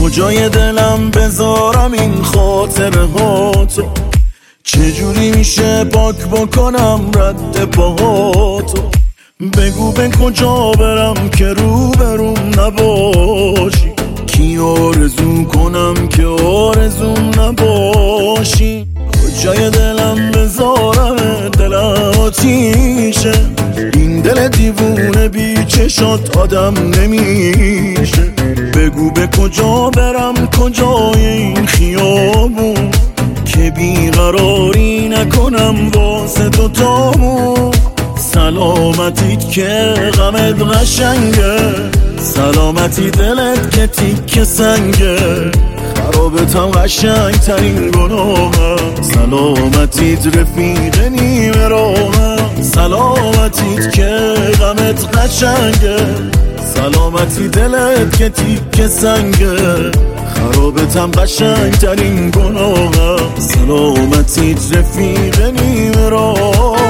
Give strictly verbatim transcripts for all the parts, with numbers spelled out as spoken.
کجای دلم بذارم این خاطره ها تو؟ چجوری میشه پاک بکنم رد پاهاتو؟ بگو به کجا برم که رو بروم نباشی؟ کی آرزو کنم که آرزوم نباشی؟ کجای دلم بذارم دل آتیشه؟ این دل دیوونه بی چشات آدم نمیشه. بگو به کجا برم کجای این خیابون که بیقراری نکنم واسه دوتامون. سلامتیت که غمت قشنگه، سلامتی دلت که تیک سنگه، خرابتم قشنگ ترین گناهم. سلامتیت رفیق نیمه راهم، سلامتیت که غمت قشنگه، سلامتی دلت که تیک سنگه، خرابتم قشنگ ترین گناهم. سلامتیت رفیق نیمه راهم.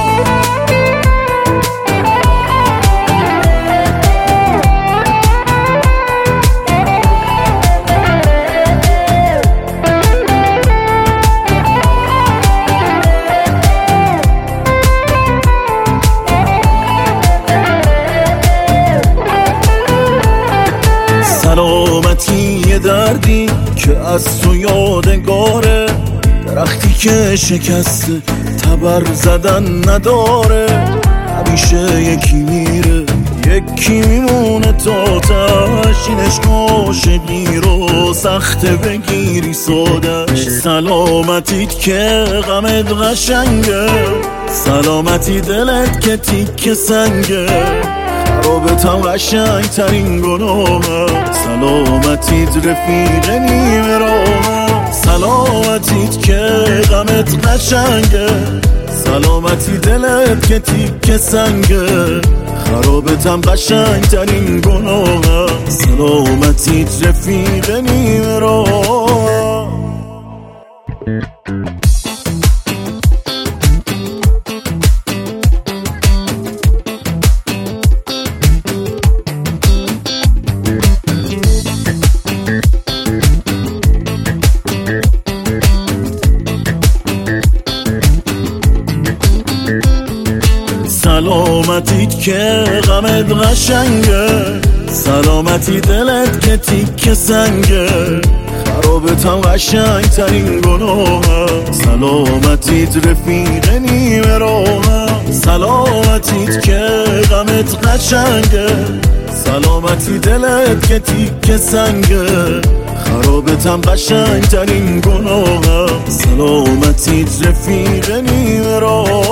سلامتی یه دردی که از تو یادگاره، درختی که شکسته تبر زدن نداره. همیشه یکی میره یکی میمونه تا تشینش، عاشقی رو سخته بگیری سادش. سلامتیت که غمت قشنگه، سلامتی دلت که تیک سنگه، خرابتم قشنگ ترین گناهم. سلامتیت رفیق نیمه راهم، سلامتیت که غمت قشنگه، سلامتی دلت که تیک سنگه، خرابتم قشنگ ترین گناهم. سلامتیت رفیق نیمه راهم. سلامتیت که غمت قشنگه، سلامتی دلت که تیک سنگه، خرابتم قشنگ ترین گناهم. سلامتیت رفیق نیمه راهم، سلامتیت که غمت قشنگه، سلامتی دلت که تیک سنگه، خرابتم قشنگ ترین گناهم. سلامتیت رفیق نیمه راهم.